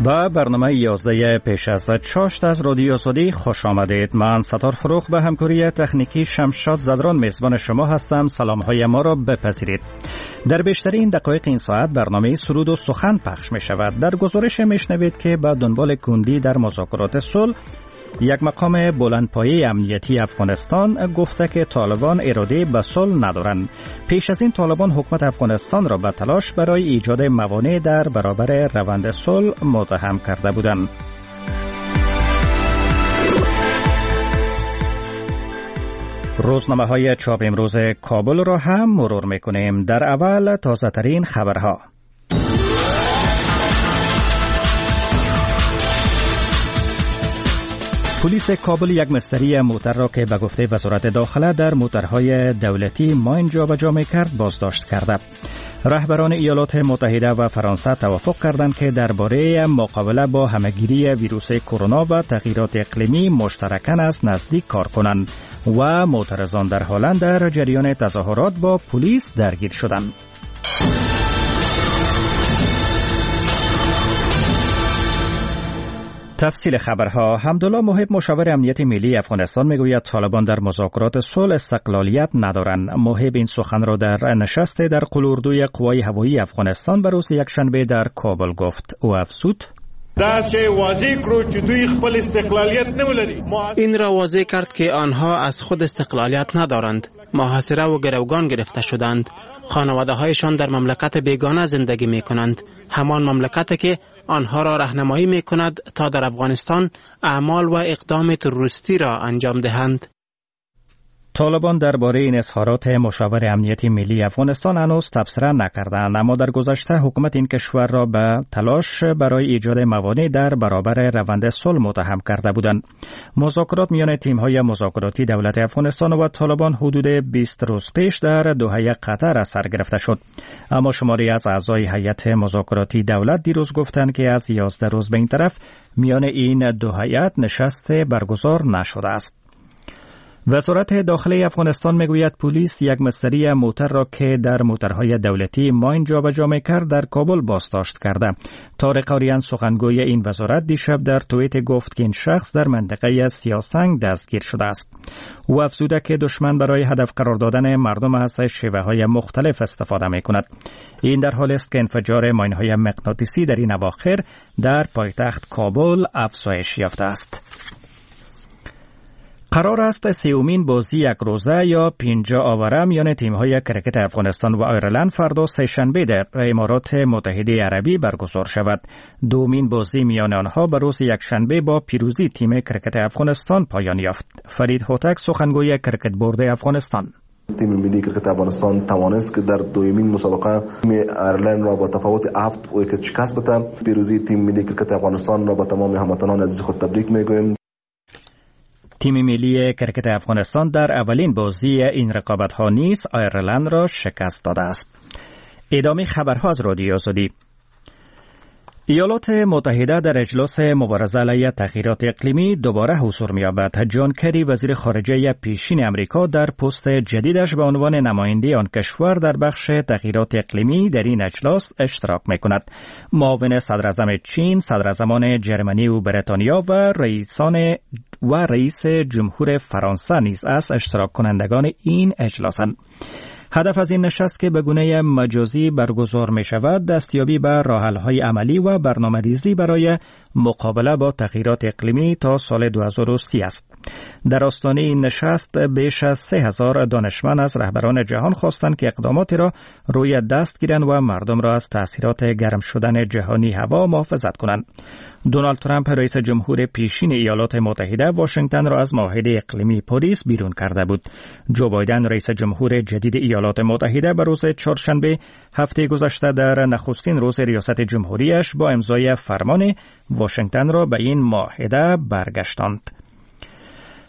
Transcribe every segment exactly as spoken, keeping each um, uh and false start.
و برنامه یازده پیش از چاشت از رادیو سعودی خوش آمدید. من ستار فروخ به همکاری تکنیکی شمشاد زدران میزبان شما هستم. سلام های ما را بپذیرید. در بیشترین دقایق این ساعت برنامه سرود و سخن پخش می شود. در گزارش می شنوید که به دنبال کندی در مذاکرات صلح، یک مقام بلندپایه امنیتی افغانستان گفته که طالبان اراده به صلح ندارند. پیش از این طالبان حکومت افغانستان را به تلاش برای ایجاد موانع در برابر روند صلح متهم کرده بودند. روزنامه های چاپ امروز کابل را هم مرور میکنیم. در اول تازه ترین خبرها. پلیس کابل یک مستری موتر را که به گفته وزارت داخله در موترهای دولتی ماین جابجا می‌کرد بازداشت کرده. رهبران ایالات متحده و فرانسه توافق کردند که درباره مقابله با همه‌گیری ویروس کرونا و تغییرات اقلیمی مشترکاً از نزدیک کار کنند و معترضان در هلند در جریان تظاهرات با پلیس درگیر شدند. تفصیل خبرها. حمدالله محب مشاور امنیت ملی افغانستان میگوید طالبان در مذاکرات صلح استقلالیت ندارند. محب این سخن را در نشست در قلوردوی قوای هوایی افغانستان به روز یکشنبه در کابل گفت. او افزود: این را واضح کرد که آنها از خود استقلالیت ندارند. محاصره و گروگان گرفته شدند. خانواده هایشان در مملکت بیگانه زندگی می کنند. همان مملکتی که آنها را راهنمایی می کند تا در افغانستان اعمال و اقدام تروریستی را انجام دهند. طالبان درباره این اظهارات مشاور امنیتی ملی افغانستان هنوز تبصره نکردند، اما در گذشته حکومت این کشور را به تلاش برای ایجاد موانع در برابر روند صلح متهم کرده بودند. مذاکرات میان تیم‌های مذاکراتی دولت افغانستان و طالبان حدود بیست روز پیش در دوحه قطر سر گرفته شد، اما شماری از اعضای هیئت مذاکراتی دولت دیروز گفتند که از یازده روز به این طرف میان این دو هیئت نشست برگزار نشده است. وزارت داخلی افغانستان میگوید پلیس یک مستری موتر را که در موترهای دولتی ماین جابجا میکرد در کابل بازداشت کرده. طارق آریان سخنگوی این وزارت دیشب در توییت گفت که این شخص در منطقه سیاسنگ دستگیر شده است. او افزوده که دشمن برای هدف قرار دادن مردم از شیوه‌های مختلف استفاده میکند. این در حالی است که انفجار ماین‌های مغناطیسی در این اواخر در پایتخت کابل افزایش یافته است. قرار است سیومین بازی یک روزه یا پینجا آوره میان تیم‌های کرکت افغانستان و آیرلند فردا سه‌شنبه در امارات متحده عربی برگزار شود. دومین بازی میان آنها به روز یکشنبه با پیروزی تیم کرکت افغانستان پایان یافت. فرید هوتک سخنگوی کرکت بورد افغانستان: تیم ملی کرکت افغانستان توانست که در دومین مسابقه تیم آیرلند را با تفاوت هفت ویکت شکست بده. پیروزی تیم ملی کرکت افغانستان را به تمام هموطنان عزیز خود تبریک می‌گویم. تیم ملی کرکت افغانستان در اولین بازی این رقابت‌ها نیز آیرلند را شکست داده است. ادامه خبرها از رادیو سعودی. ایالات متحده در اجلاس مبارزه علیه تغییرات اقلیمی دوباره حضور می‌یابد. جان کری وزیر خارجه پیشین امریکا در پست جدیدش به عنوان نماینده آن کشور در بخش تغییرات اقلیمی در این اجلاس اشتراک می‌کند. معاون صدراعظم چین، صدراعظمان جرمنی و بریتانیا و رئیسان و رئیس جمهور فرانسه نیز از اشتراک کنندگان این اجلاسند. هدف از این نشست که به گونه مجازی برگزار می شود دستیابی به راه‌حل‌های عملی و برنامه‌ریزی برای مقابله با تغییرات اقلیمی تا سال دو هزار و سی است. در آستانه این نشست بیش از سه هزار دانشمند از رهبران جهان خواستند که اقداماتی را روی دست گیرند و مردم را از تأثیرات گرم شدن جهانی هوا محافظت کنند. دونالد ترامپ رئیس جمهور پیشین ایالات متحده واشنگتن را از معاهده اقلیمی پاریس بیرون کرده بود. جو بایدن رئیس جمهور جدید ایالات متحده به روز چهارشنبه هفته گذشته در نخستین روز ریاست جمهوریش با امضای فرمان واشنگتن را به این معاهده برگشتاند.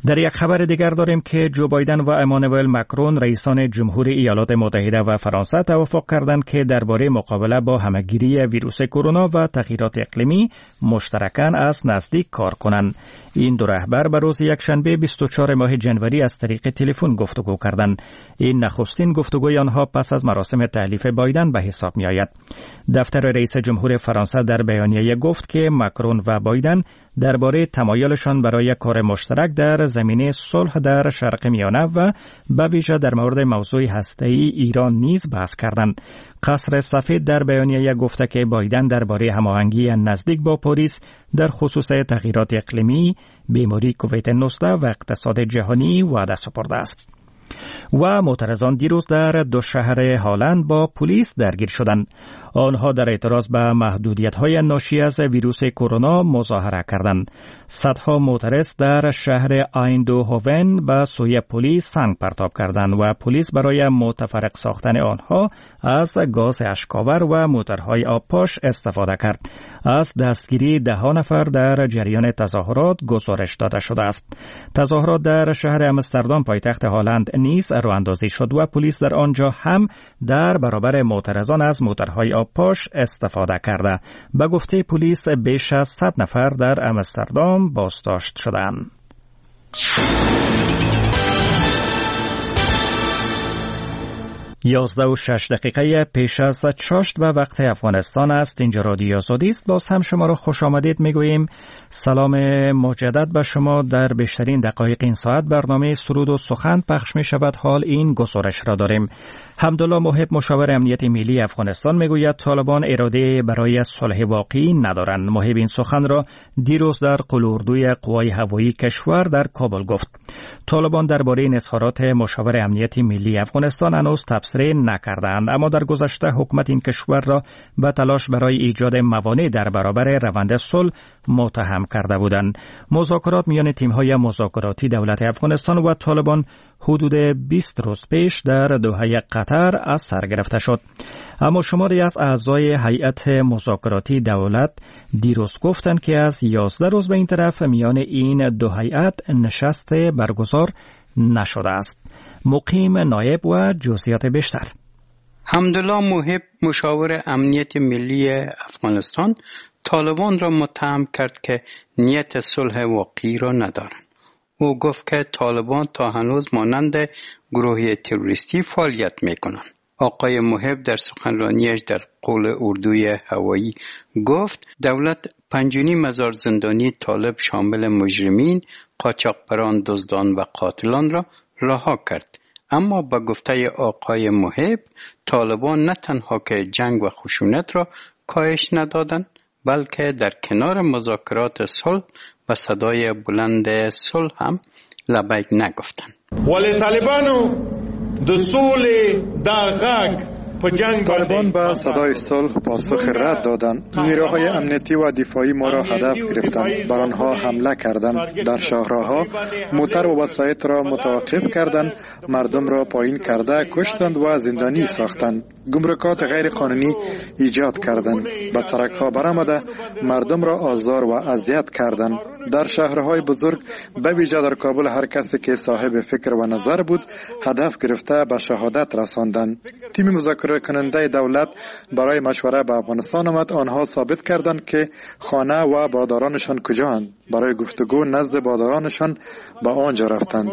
در یک خبر دیگر داریم که جو بایدن و امانوئل مکرون رئیسان جمهوری ایالات متحده و فرانسه توافق کردند که درباره مقابله با همهگیری ویروس کرونا و تغییرات اقلیمی مشترکاً از نزدیک کار کنند. این دو رهبر به روز یکشنبه بیست و چهارم ماه ژانویه از طریق تلفن گفتگو کردند. این نخستین گفتگوی آنها پس از مراسم تحلیف بایدن به حساب می آید. دفتر رئیس جمهور فرانسه در بیانیه گفت که مکرون و بایدن درباره تمایلشان برای کار مشترک در زمینه صلح در شرق میانه و به ویژه در مورد موضوع هسته‌ای ایران نیز بحث کردند. قصر سفید در بیانیه گفته که بایدن درباره هماهنگی نزدیک با پاریس در خصوص تغییرات اقلیمی، بیماری کووید نوزده و اقتصاد جهانی وعده سپرده است. و معترضان دیروز در دو شهر هالند با پلیس درگیر شدند. آنها در اعتراض به محدودیت‌های ناشی از ویروس کرونا مظاهره کردند. صدها معترض در شهر آیندهوون به سوی پلیس سنگ پرتاب کردند و پلیس برای متفرق ساختن آنها از گاز اشک‌آور و موتورهای آبپاش استفاده کرد. از دستگیری ده نفر در جریان تظاهرات گزارش داده شده است. تظاهرات در شهر آمستردام پایتخت هالند نیز راه‌اندازی شد و پلیس در آنجا هم در برابر معترضان از موتورهای آبپاش استفاده کرده. به گفته پلیس بیش از صد نفر در آمستردام بازداشت شدند. یازده و شش دقیقه پیش از چاشت و وقت افغانستان است. اینجا رادیو آزادی است. باز هم شما را خوش آمدید میگوییم. سلام مجدد به شما. در بیشترین دقایق این ساعت برنامه سرود و سخن پخش می شود. حال این گزارش را داریم. حمدالله محب مشاور امنیت ملی افغانستان میگوید طالبان اراده برای صلح واقعی ندارند. محب این سخن را دیروز در قلوردوی قوای هوایی کشور در کابل گفت. طالبان درباره این اظهارات مشاور امنیت ملی افغانستان هنوز تبصره نکردند، اما در گذشته حکومت این کشور را به تلاش برای ایجاد موانع در برابر روند صلح متهم کرده بودند. مذاکرات میان تیم‌های مذاکراتی دولت افغانستان و طالبان حدود بیست روز پیش در دوحه قطر از سر گرفته شد. اما شماری از اعضای هیئت مذاکراتی دولت دیروز گفتند که از یازده روز به این طرف میان این دو هیئت نشست برگزار نشده است. مقیم نایب و جزئیات بیشتر. حمدالله محب مشاور امنیت ملی افغانستان طالبان را متهم کرد که نیت صلح واقعی را ندارند. او گفت که طالبان تا هنوز مانند گروه تروریستی فعالیت میکنند. آقای محب در سخنرانیش در قول اردوی هوایی گفت دولت پنج و نیم هزار زندانی طالب شامل مجرمین، قاچاقبران، دزدان و قاتلان را رها کرد. اما با گفته آقای محب طالبان نه تنها که جنگ و خشونت را کاهش ندادند، بلکه در کنار مذاکرات صلح و صدای بلند صلح هم لبیک نگفتند. ولی طالبانو د سولې دا غږ طالبان به صدای صلح پاسخ رد دادند. نیروهای امنیتی و دفاعی ما را هدف گرفتند، بر آنها حمله کردند، در شاهراه‌ها موتر و وسایط را متوقف کردند، مردم را پایین کرده کشتند و زندانی ساختند، گمرکات غیر قانونی ایجاد کردند، به سرک‌ها برآمده مردم را آزار و اذیت کردند. در شهرهای بزرگ به ویژه در کابل هر کسی که صاحب فکر و نظر بود هدف گرفته به شهادت رساندند. تیم مذاکره کننده دولت برای مشوره به افغانستان آمد. آنها ثابت کردند که خانه و بادارانشان کجااند. برای گفتگو نزد بادارانشان به آنجا رفتند.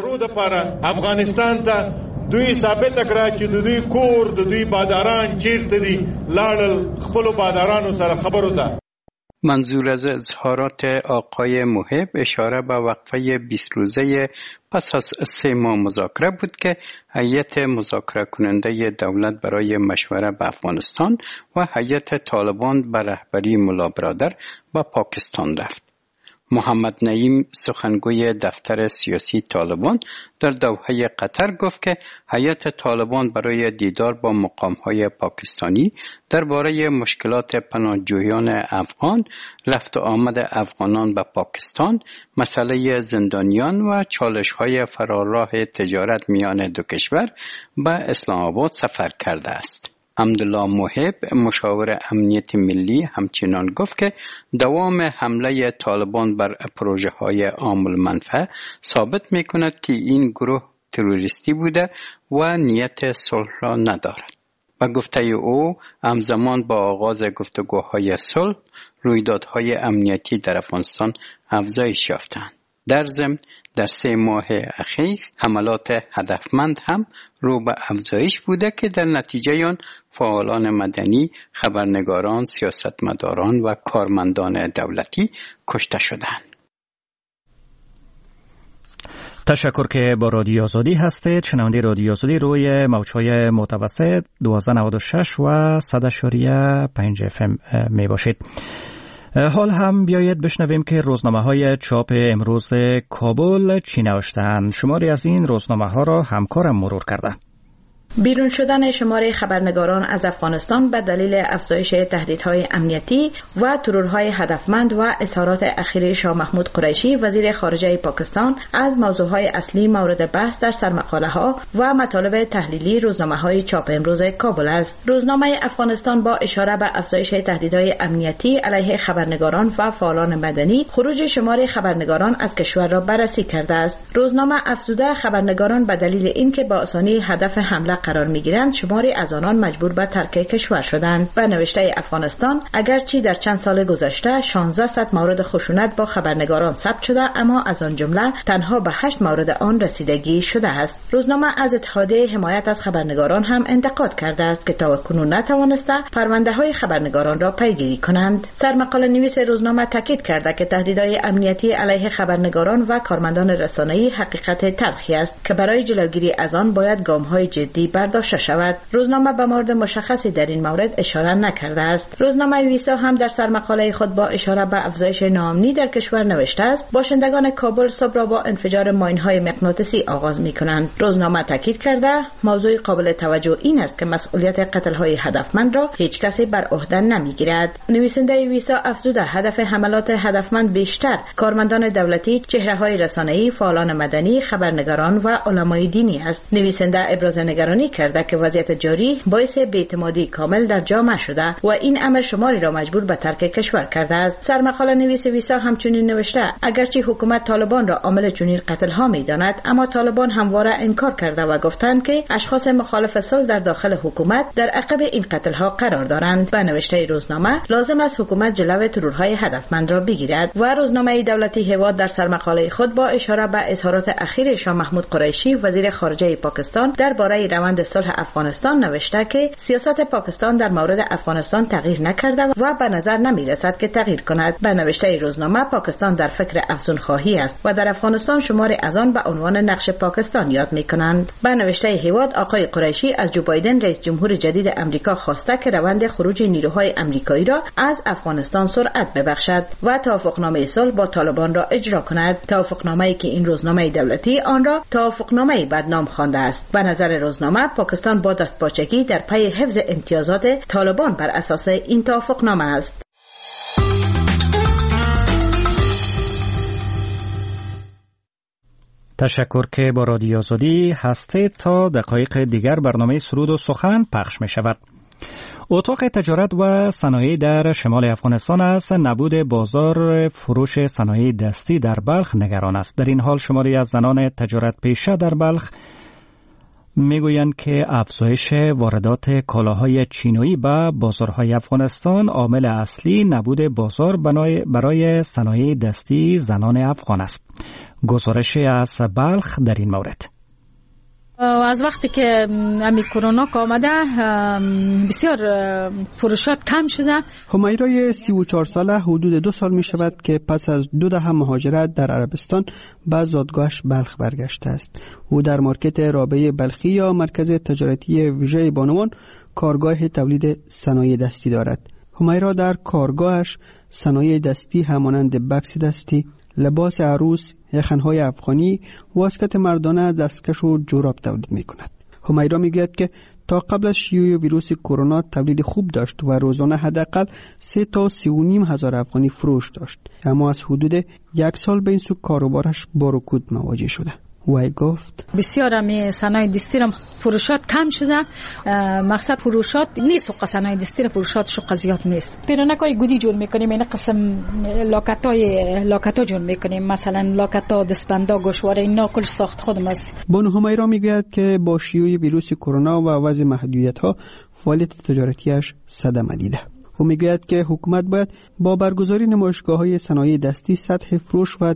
افغانستان ته دوی ثابت کړه چې د دوی کور د دوی باداران چیرته دي، لاړل خپل بادارانو سره خبرو ته. منظور از اظهارات آقای محب اشاره به وقفه بیست روزه پس از سه ماه مذاکره بود که هیئت مذاکره کننده دولت برای مشوره به افغانستان و هیئت طالبان به رهبری ملا برادر به پاکستان رفت. محمد نعیم سخنگوی دفتر سیاسی طالبان در دوحه قطر گفت که هیئت طالبان برای دیدار با مقام‌های پاکستانی درباره مشکلات پناهجویان افغان، رفت و آمد افغانان به پاکستان، مسئله زندانیان و چالش‌های فراراه تجارت میان دو کشور به اسلام آباد سفر کرده است. حمدالله محب مشاور امنیت ملی همچنان گفت که دوام حمله طالبان بر پروژه های عام المنفعه ثابت می کند که این گروه تروریستی بوده و نیت صلح را ندارد. و گفته او همزمان با آغاز گفتگوهای صلح رویدادهای امنیتی در افغانستان افزایش یافتند. در ضمن در سه ماه اخیر حملات هدفمند هم رو به افزایش بوده که در نتیجه آن فعالان مدنی، خبرنگاران، سیاستمداران و کارمندان دولتی کشته شدند. تشکر که با رادیو آزادی هستید. شنونده رادیو آزادی روی موج‌های متوسط دوازده نود و شش و صد و پنج اف ام می باشید. حال هم بیایید بشنویم که روزنامه‌های چاپ امروز کابل چی نوشته‌اند. شماری از این روزنامه‌ها را همکارم مرور کرده. بیرون شدن شماره خبرنگاران از افغانستان به دلیل افزایش تهدیدهای امنیتی و ترورهای هدفمند و اظهارات اخیر شاه محمود قریشی وزیر خارجه پاکستان از موضوعهای اصلی مورد بحث در سرمقاله‌ها و مطالب تحلیلی روزنامه‌های چاپ امروز کابل است. روزنامه افغانستان با اشاره به افزایش تهدیدهای امنیتی علیه خبرنگاران و فعالان مدنی خروج شماره خبرنگاران از کشور را بررسی کرده است. روزنامه افزوده خبرنگاران به دلیل اینکه با آسانی هدف حمله قرار میگیرند شماری از آنان مجبور به ترک کشور شدند. به نوشته افغانستان اگرچه در چند سال گذشته شانزده مورد خشونت با خبرنگاران ثبت شده اما از آن جمله تنها به هشت مورد آن رسیدگی شده است. روزنامه از اتحادیه حمایت از خبرنگاران هم انتقاد کرده است که تاکنون نتوانسته پرونده های خبرنگاران را پیگیری کنند. سرمقاله نویس روزنامه تاکید کرده که تهدیدهای امنیتی علیه خبرنگاران و کارمندان رسانه‌ای حقیقت تلخی است که برای جلوگیری از آن باید گام‌های جدی برداشته شود. روزنامه به مورد مشخصی در این مورد اشاره نکرده است. روزنامه ویسا هم در سرمقاله خود با اشاره به افزایش ناامنی در کشور نوشته است باشندگان کابل صبح را با انفجار ماین‌های مغناطیسی آغاز می‌کنند. روزنامه تاکید کرده موضوع قابل توجه این است که مسئولیت قتل‌های هدفمند را هیچ کسی بر عهده نمی‌گیرد. نویسنده ویسا افزوده هدف حملات هدفمند بیشتر کارمندان دولتی، چهره‌های رسانه‌ای، فعالان مدنی، خبرنگاران و علمای دینی است. نویسنده ابراز نگرانی کرده که وضعیت جاری باعث بی‌اعتمادی کامل در جامعه شده و این امر شماری را مجبور به ترک کشور کرده است. سرمقاله نویس ویسا همچنین نوشته اگرچه حکومت طالبان را عامل چنین قتل‌ها می‌داند اما طالبان همواره انکار کرده و گفتند که اشخاص مخالف صلح در داخل حکومت در عقب این قتل‌ها قرار دارند. به نوشته روزنامه لازم است حکومت جلوی ترورهای هدفمند را بگیرد و روزنامه دولتی هواد در سرمقاله خود با اشاره به اظهارات اخیر شاه محمود قریشی وزیر خارجه پاکستان درباره روند صلح افغانستان نوشته که سیاست پاکستان در مورد افغانستان تغییر نکرده و به نظر نمی رسد که تغییر کند. به نوشته روزنامه پاکستان در فکر افزون خواهی است و در افغانستان شماری از آن به عنوان نقش پاکستان یاد می کنند. به نوشته هواد آقای قریشی از جو بایدن رئیس جمهور جدید امریکا خواسته که روند خروج نیروهای امریکایی را از افغانستان سرعت ببخشد و توافقنامه صلح با طالبان را اجرا کند. توافقنامه‌ای که این روزنامه دولتی آن را توافقنامه بدنام خوانده است. به نظر روزنامه پاکستان با دستپاچگی در پی حفظ امتیازات طالبان بر اساس این توافقنامه است. تشکر که با رادیو آزادی هستید. تا دقایق دیگر برنامه سرود و سخن پخش می شود. اتاق تجارت و صنایع در شمال افغانستان است نبود بازار فروش صنایع دستی در بلخ نگران است. در این حال شماری از زنان تجارت پیشه در بلخ میگویند که افزایش واردات کالاهای چینی به بازارهای افغانستان عامل اصلی نبود بازار برای صنایع دستی زنان افغان است. گزارش از بلخ در این مورد. از وقتی که امی کرونا آمده بسیار فروشات کم شده. همیرای سی و چهار ساله حدود دو سال می شود که پس از دو دهه مهاجرت در عربستان به زادگاهش بلخ برگشته است. او در مارکت رابعه بلخی یا مرکز تجارتی ویژه بانوان کارگاه تولید صنایع دستی دارد. همیرا در کارگاهش صنایع دستی همانند بکس دستی، لباس عروس، یخنهای افغانی، واسکت مردانه، دستکش و جوراب تولید می کند. همیرا می گوید که تا قبل از شیوع ویروس کرونا تولید خوب داشت و روزانه حداقل سه تا سی و نیم هزار افغانی فروش داشت، اما از حدود یک سال به این سو کاروبارش با رکود مواجه شده. وی گفت بسیار همی صنایع دستی را فروشات کم شده. مقصد فروشات نیست و صنایع دستی را فروشاتش زیاد نیست. پیرانکای گودی جور میکنیم، این قسم لاکتای لاکتا جور میکنیم، مثلا لاکتا، دستبندا، گوشواره، اینا کل ساخت خودم است. بانو همیرا میگوید که با شیوع ویروس کرونا و وضع محدودیت ها فعالیت تجارتیش صدمه دیده. او میگوید که حکومت باید با برگزاری نمایشگاه‌های صنایع دستی سطح فروش و